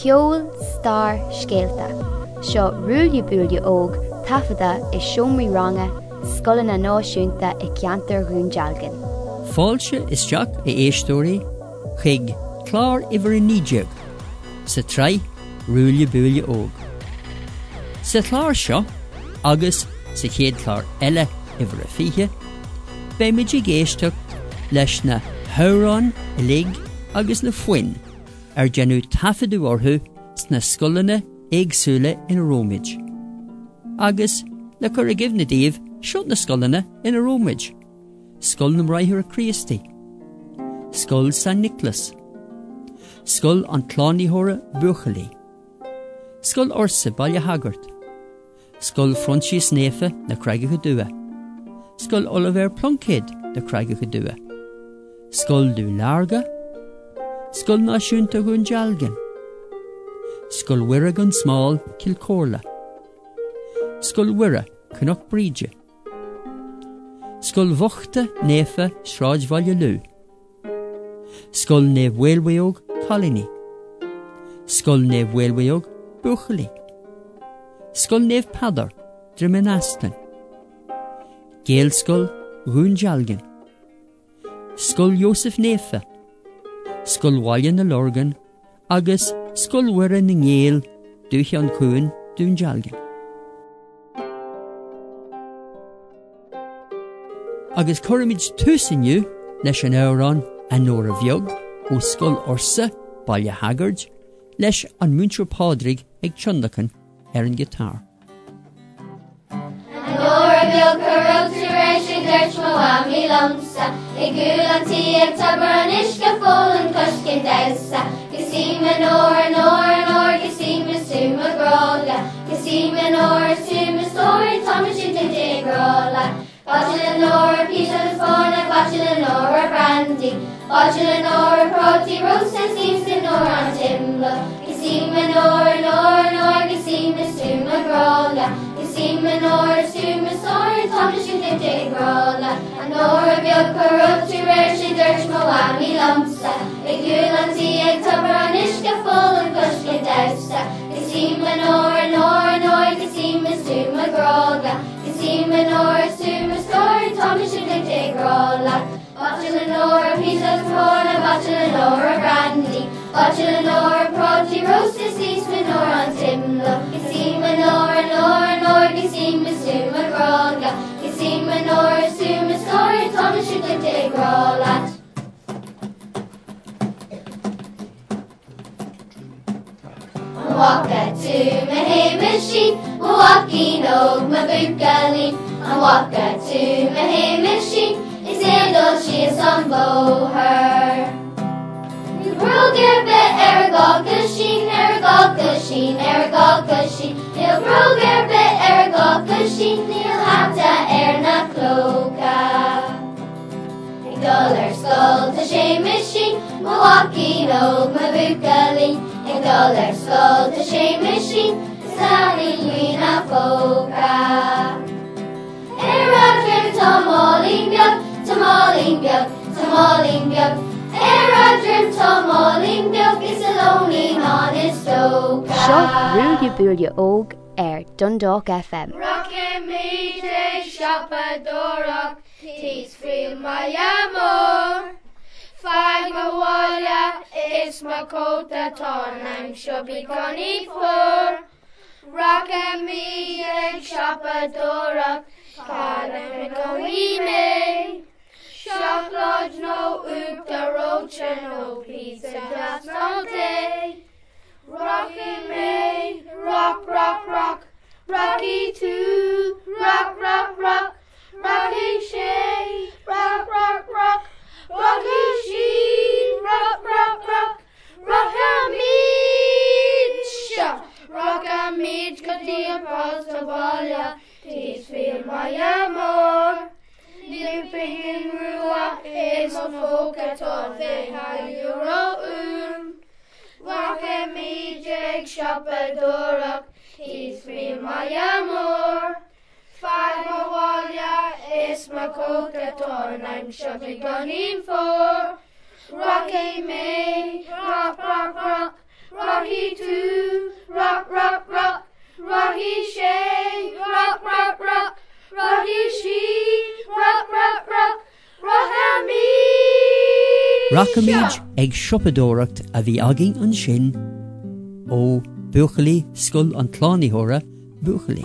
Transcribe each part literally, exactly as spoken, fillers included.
ceol star scéalta. Seo rúile búile óg tafada i siomraí ranga scolanna náisiúnta i ceantar rún dealgan. Fáilte is teach i éistóirí chuig clár ivar a nídeag sa trí rúile búile óg. Sa chlár seo agus sa chéad chlár eile ivar a fiche, bé muid ag éisteacht leis na hórán a lig agus na foin ar genú tafadú orthú sna scolanna éagsúla in Rómid. Agus le cur a gibh na daobh seo na scolanna in Rómid. Scoil na mraithir a Christi, scoil San Nicholas, scoil an Cláníthóra Buachalí, scoil Orsa Baile Hagart, scoil Francis Néfa na Craigecha Dua, scoil Oliver Plunkhead na Craigecha Dua, scoil Dú Larga, scoil Náisiúnta Rún Dealgan, scoil Wirragan Small Kilcorla, scoil Wirra Cnoc Bríde, scoil Vochta Néfa Sráid Bhaile Lú, scoil Néamh Mhaolbhaíoga Colony, scoil Néamh Mhaolbhaíoga Buachalí, scoil Néamh Padar Dromennasclan, Gael scoil Rún Dealgan, scoil Joseph Néfa, scoil Mhaile na Lorgan agus scoil Wirra na Ngéal Dúcha an Cúin Dún Dealgan. Agus chuirmid túsaniu leis an árán a nóir a bheog ó scoil Orsa Baile Hagart leis an múinteoir pádrig ag tiondachan ar an gitár. An nóir a bheog churóta rééis i gairt mo bhaimí lomsa, i gúil an tíag tabar an isce fól an coscin dausa, Gosíma nóir a nóir a nóir Gosíma súma grála, Gosíma nóir a súma stóir Thomas sin de dégrála. Báisiile nóir píse na fána, báisiile nóir brandy, báisiile nóir prótaí rosa, símsa nóir an timla. Gosíma nóir, nóir, nóir, Gosíma súma grála, Gosíma nóir súma sóir, Thomas sin de dégrála. An nóir a bheag churóta rééis i dúirt mo bhaimí lomsa, i gúil an tíag tabar an isce fól an coscin dausa. Gosíma nóir, nóir, nóir, Gosíma súma grála, Gosíma nóir súma stóir, Thomas sin de dégrála. Báisiile nóir píse na fána, báisiile nóir brandy, báisiile nóir prótaí rosa, símsa nóir an timla. Gosíma nóir, nóir, nóir, Gosíma súma grála, Gosíma nóir súma stóir, Thomas sin de dégrála. Waka to my machine, walking over my buckalin. And waka to my machine, is it she is on bow her. You broke your bed, Eragolka sheen, Eragolka sheen, Eragolka sheen. You broke your bed, Eragolka sheen, you'll have to air na cloaka. Dollar skull to shame machine, walking over my buckalin. A dollar skull to shame machine, sounding Lina Foka. Era dream tomoling biog, tomoling biog, tomoling biog. Era dream tomoling biog is a lonely honest oka. Seo rúile búile óg ar Dundalk F M. Rockin' me day shop a door, tease feel my amor. Five mawala is my coat that on I'm sure be gone for. Rock and me and shop a door, call and go me. Shop lodge no oop the roach and no pizza just all day. Rock and me, rock, rock, rock, rocky too, rock, rock, rock, rocky shay, rock, rock, rock. Rocky she, rock, rock, rock, rock a mead, shop, rock a mead, cut the impulse of all ya, please feel my amor. Living in Rua is a folk at all, they have your own. Rock a mead, Jake, shop a door, please feel my amor. Five mawala is my coat at all, and I'm shoving gunning for. Rocky me, rock, rock, rock, rocky too. Racamid ag siopadóracht a bhí agin an sin ó buchalaí scoil an tlánaíthóra buchalaí.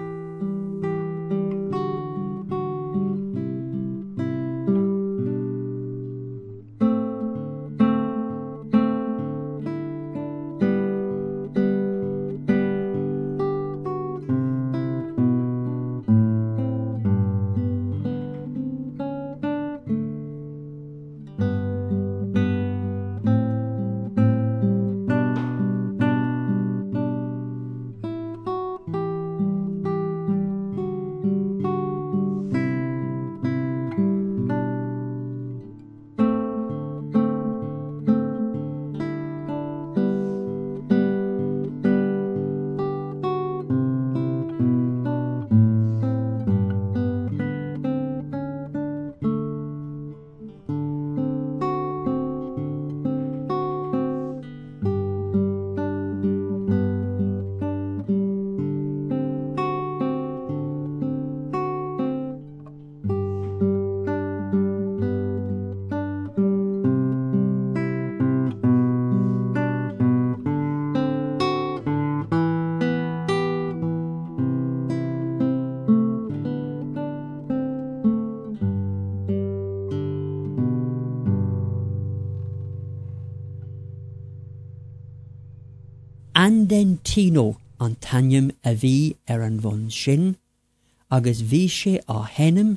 Anden Tino an tanium a bhí ar an bhon sin, agus bhí sé á hennim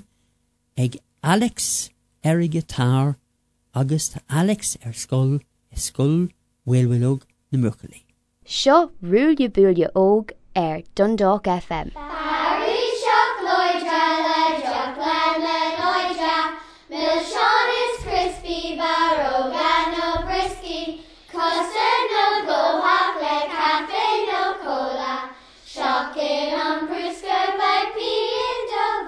ag Alex ar a gitár agus tá Alex ar scoil i scoil Bhuilbhuilog na Muchalí. Seo Rúile Búile Óg ar Dundalk F M. Harry Shock Lloydra, le Jock le Lloydra, Mill Sean is crispy, Barrow no brisky, custard no go hot, le cafe no cola, shocking on Brusca by P and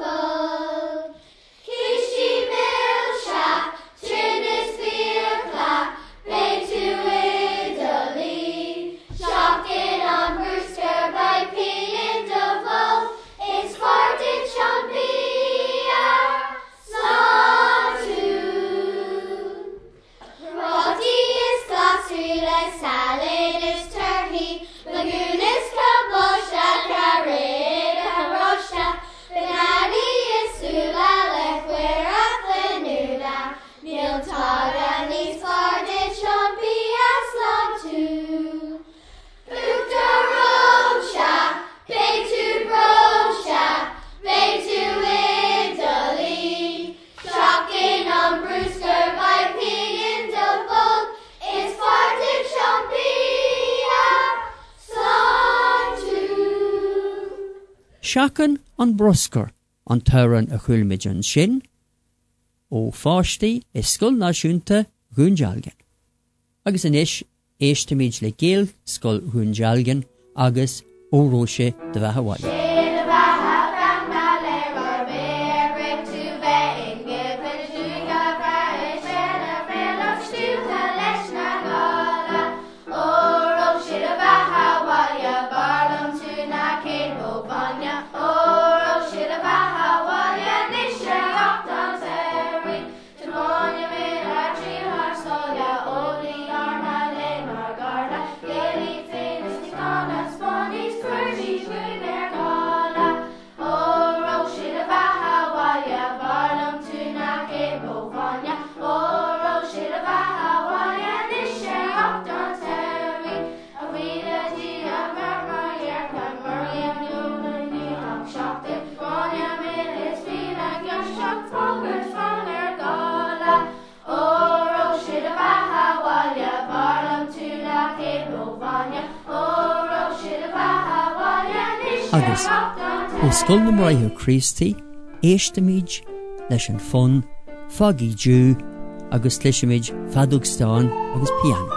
double. Kishy Mill Shop, Trinisfield Clock, Bay to Italy, shocking on Brusca by P and double. It's Quartet Champia, song two. Roti is glossary, like salad is turkey, lagoon is kabosha, carrot and rosha, banani is sula, lequera flanuda, nil tada nis Quartet Champia, song two. Bukta Rosha, Bay to Rosha, Bay to Italy, shocking on Brewster by Pig and Double, it's Quartet Champia, song two. Seacan an broscar an tauran a chuilmid an sin, ó fáistí is scoil náisiúnta Ghúndealgain. Agus inis éistimid le géal scoil Ghúndealgain agus óróise de bheithaáil. Agus, ó scoil na mraithe Christy, éistimid leis an fun, fagaí dú, agus leisimid fadugstán agus piano.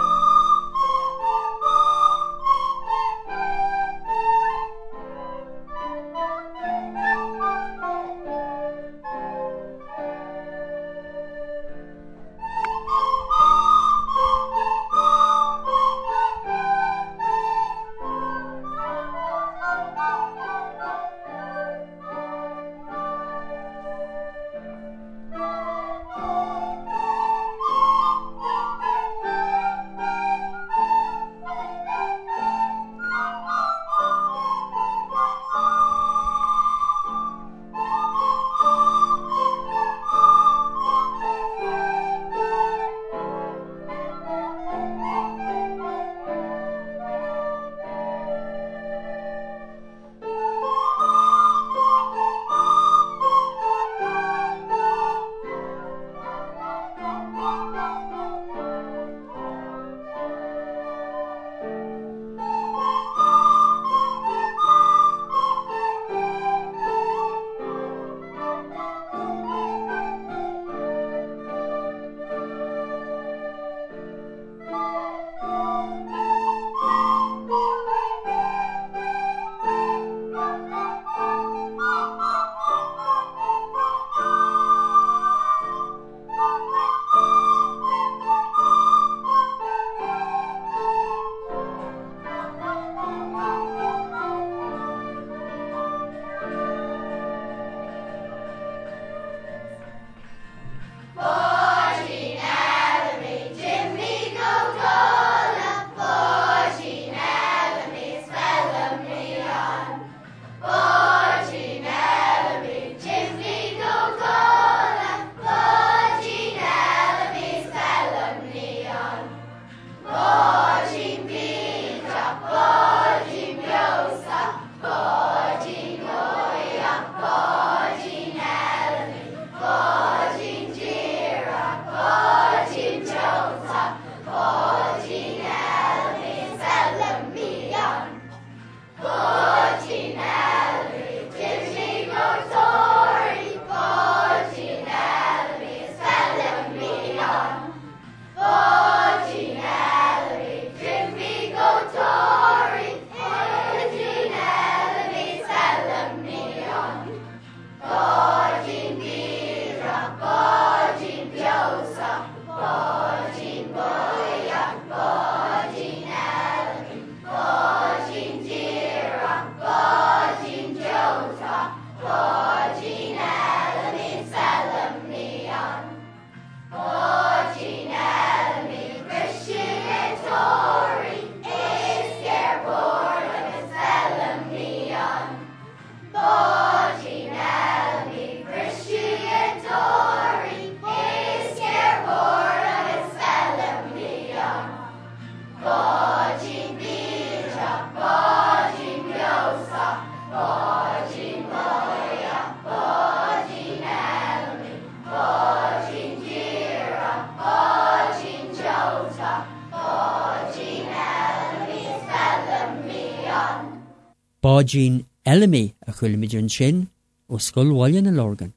Báidín eilimi a chuilmid an sin ó scoil bhaile na Lorgan.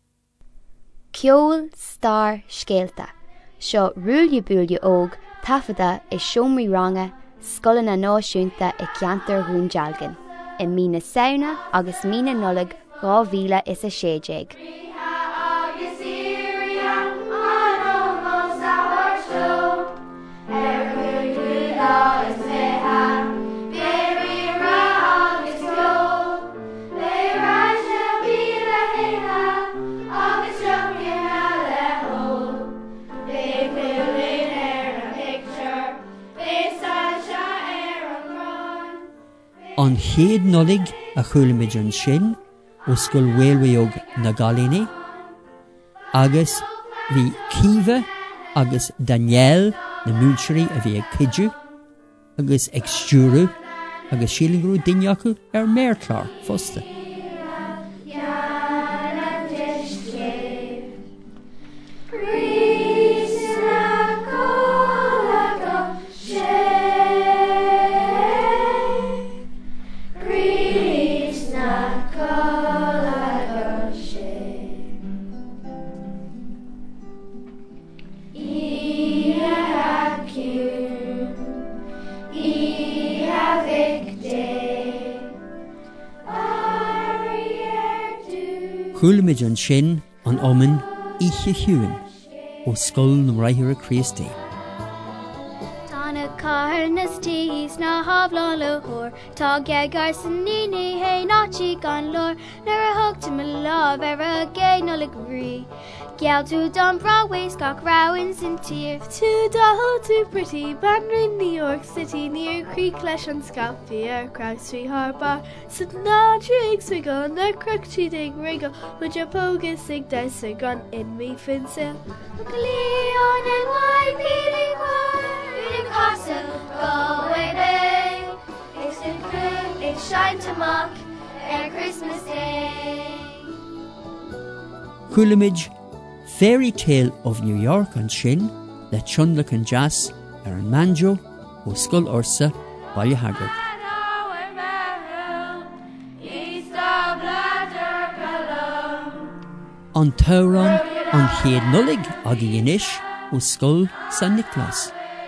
Ceol Star Scéalta. Seo rúille búille óg tafada is siomraí ranga scoil na náisiúnta i ceantar rún dealgan. I mína saona agus mína nolag dhá mhíle is a séideag. An chéad nolig a chuilmid an sin ó scoil Gaelmhaíoch na Gaillimhe, agus bhí Cíve agus Daniel na múinseoirí a bhí ag cuidiú, agus ag stúrú, agus sílingrú duine acu ar Méarchlár fosta. Chuilmid an sin an omen Oíche Chiúin ó scoil na Mhaithre Chríostaí. Tána carnas tís na hablan le hór, tá gegar san níní hé nátí gan lór, nar a thugta me láb ar a gé nolig rí. Geall tú don Broadway scach rowan sin tír. Tú dahol too pretty, banner in New York City near Creek leis an scalpi ar Crown Street Harbour. Sut ná trig swiggle na crutchy dig wriggle, with your pogus sig dice gun in me finsil. Leon and white peeling white, in castle, go away bay. It's in blue, it shine to mock, ere Christmas Day. Chuilmid Fairy Tale of New York an sin le Tionlach an Jazz ar an manjo ó scoil Ursa Baile Haggard. An Tauron an chéad nolig a ghéinis ó scoil San Nicholas.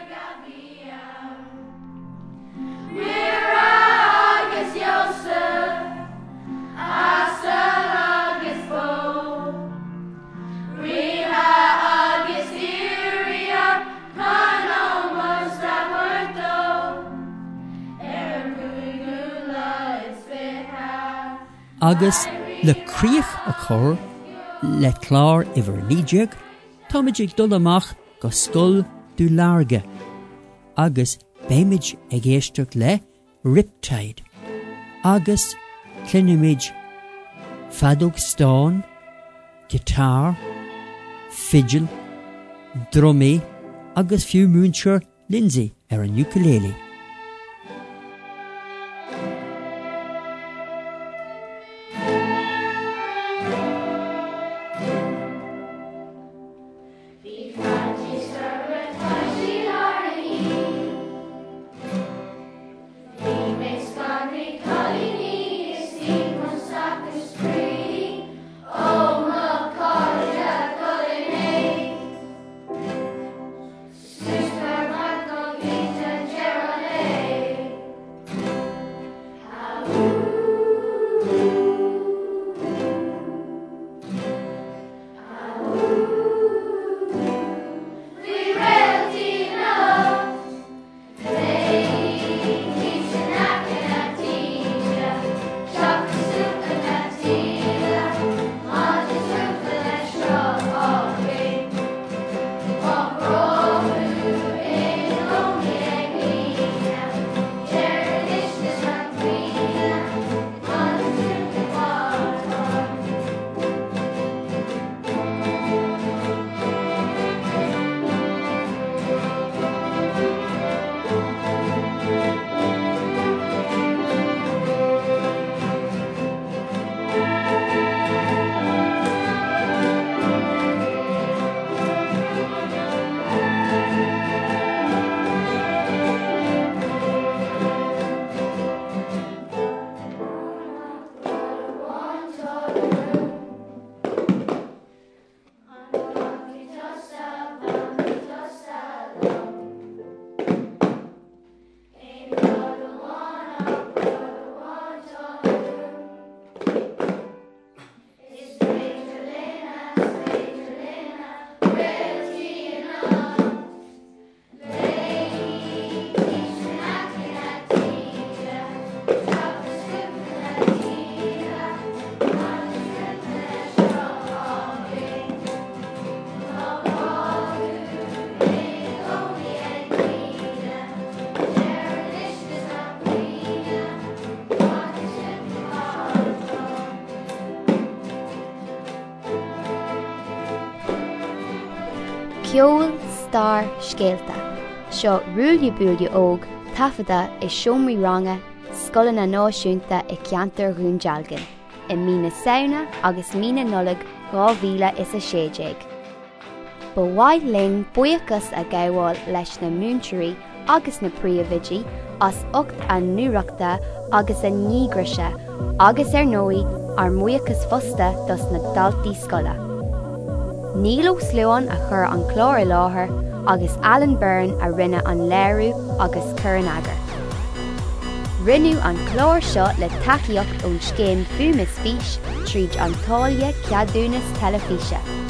Agus le críoch a chur le clár iver nídeag, táimid ag dul amach go scoil dú larga, agus béimid ag éisteach le Riptide, agus clinimid fadóg stán, guitar, fiddle, drumé, agus fiú múinseoir Lindsay ar an ukulele. Gerald Ceol Star Scéalta. Seo rúille búille óg tafada is siomraí ranga scolanna náisiúnta i ceantar rún dealgan, i mína saona agus mína nullag dhá mhíle is a séideag. Ba mhaith ling buíochas a gabháil leis na múnteirí agus na príomhidí as ocht a nuachta agus a nígrise agus ar nóí ar muochas fosta dos na daltaí scola. Níl ó slúan a chur an chlár i láthair agus Alan Byrne a rinne an léirú agus chur an agar. Rinneú an chlár seo le tacaíocht ón scéim fumas fís tríd an táille ceadúnas telefíse.